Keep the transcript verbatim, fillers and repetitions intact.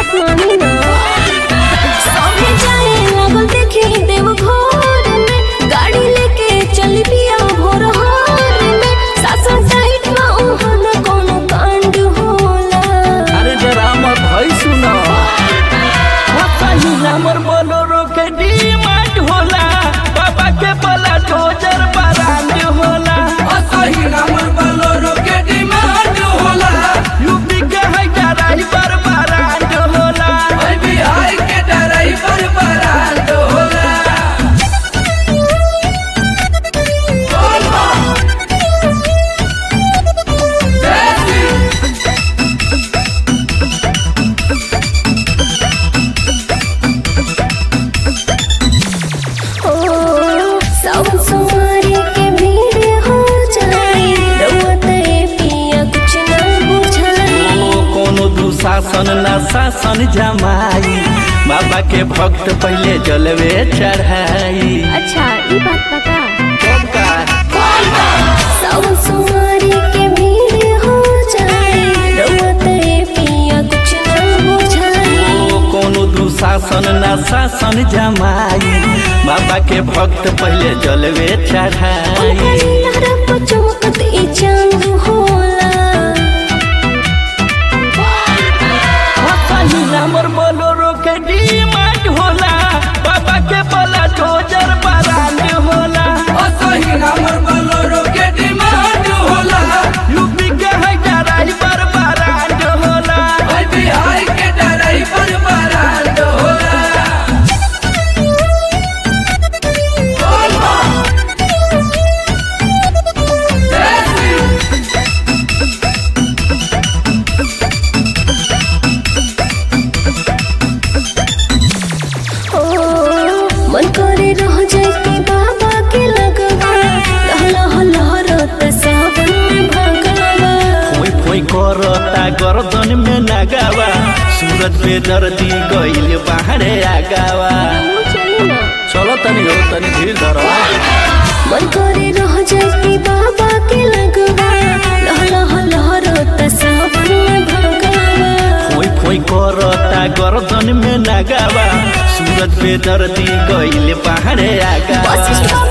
मानी ना सभी जाए लागल देखे देव घर में गाड़ी लेके चली पिया भोर हार में सासा टाइट ना उहन कोनो कांड होला। अरे जरा मत भई सुनो कहीं हमर बोलोरो के डिमांड होला बाबा के बला डोजर बरांड होला कहीं हमर बोलोरो के डिमांड होला यूपी के है ड्राइवर बरांड होला बिहार के ड्राइवर बरांड होला। सावन सोमवारी के भीड़ हो जाए रउत पिया कुछ ना बुझाई। ओ कोनो दुशासन ना शासन जमाई बाबा के भक्त पहले जलवे चढ़ाई। अच्छा ये बात पता सावन सोमवारी के भीड़ हो जाए रउत पिया कुछ ना बुझाई। ओ कोनो दुशासन ना शासन जमाई बाबा के भक्त पहले जलवे चढ़ाई। लहरा पर चमकत ई चांद होला कहीं हमर बोलोरो के डिमांड होला बाबा के बला डोजर बरांड होला कहीं हमर बोलोरो के डिमांड होला यूपी के है ड्राइवर बरांड होला बिहार के ड्राइवर बरांड होला। ओ मन करे रह जाती बाबा के लगवा लहला लहरत सावन में भगवा। फोई फोई करता गर्दन में नगावा सूरज पे दर्दी गइल बाहरे आगावा। चली ना चलो तनी हो तनी धीर धरो मन करे रह जाती बाबा के लगवा लहला लहरत सावन में भगवा। फोई फोई करता गर्दन में नगावा सूरज पे दर्दी गइल बाहरे आगावा। बस